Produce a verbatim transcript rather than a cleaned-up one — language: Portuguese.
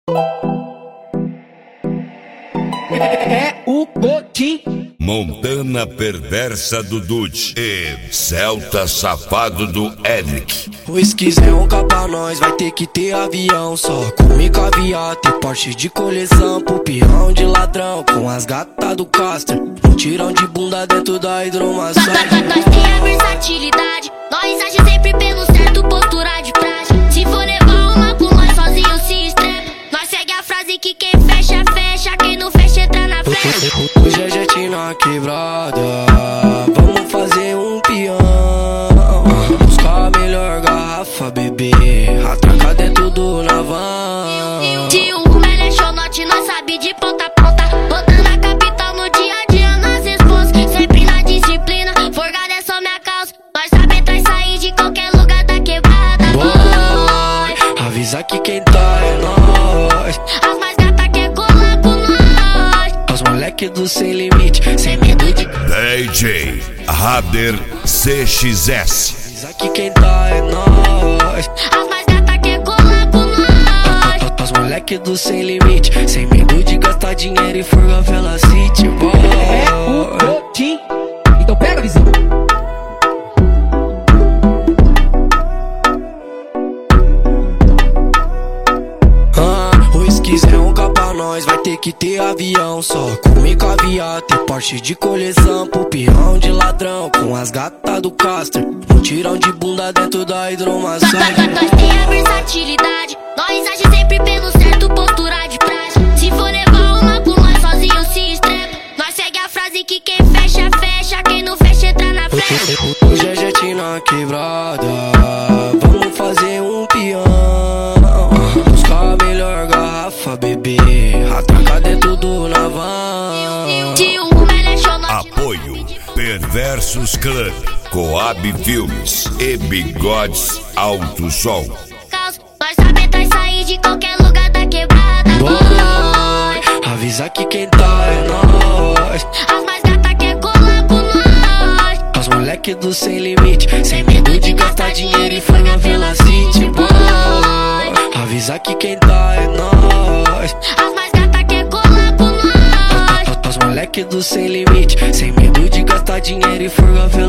É o Botim. Montana perversa do Dude e Celta safado do Eric. Pois quiser um pra nós, vai ter que ter avião. Só come caviar, ter Porsche de coleção. Pro peão de ladrão, com as gatas do Castro. Um tirão de bunda dentro da hidromassagem. Nós tem a versatilidade, nós age sempre pelo certo, postura de praxe. Se for levar uma com nós sozinho se estrepa. Nós segue a frase que quem fecha, fecha. Quem não fecha, entra na festa. Hoje é jet na quebrada, vamos fazer um peão. Buscar a melhor garrafa, bebê, atracar dentro do navão. Se o rumo é xonote, nós sabe de ponta a ponta. Botando a capital no dia a dia, nas responsas. Sempre na disciplina, forgada é só minha causa. Nós sabe entrar e sair de qualquer lugar da quebrada. Boy, avisa que quem tá é nós. As mais gatas quer colar com nós. Os moleque do sem limite, sem medo de D J Rader C X S. avisa que quem tá é nós. As mais gatas quer colar com nós. Os moleque do sem limite, sem medo de gastar dinheiro e forgar pela City Boy. É o Botim. Então pega, vizinho. Se quiser um pra nós, vai ter que ter avião. Só come caviar, ter Porsche de coleção. Pro peão de ladrão, com as gatas do Castro. Um tirão de bunda dentro da hidromassagem. Nós tem a versatilidade, nós age sempre pelo certo, postura de praxe. Se for levar uma com nós sozinho se estrepa. Nós segue a frase que quem fecha, fecha. Quem não fecha, entra na festa. Hoje é jet na quebrada, vamos fazer um peão. Buscar a melhor garrafa, bebê, atracar dentro do navão. Se o rumo é xonote, Apoio Perversos Clã, Coab Filmes e Bigodes Alto Som. nós sabe entrar e sair de qualquer lugar da quebrada. Boy, avisa que quem tá é nós. As mais gatas quer colar com nós. Os moleque do sem limite, sem medo de gastar dinheiro e forgar pela City Boy. Avisa que quem tá é nós. As mais gatas quer colar com nós. Os moleque do sem limite, sem medo de gastar dinheiro e forgar pela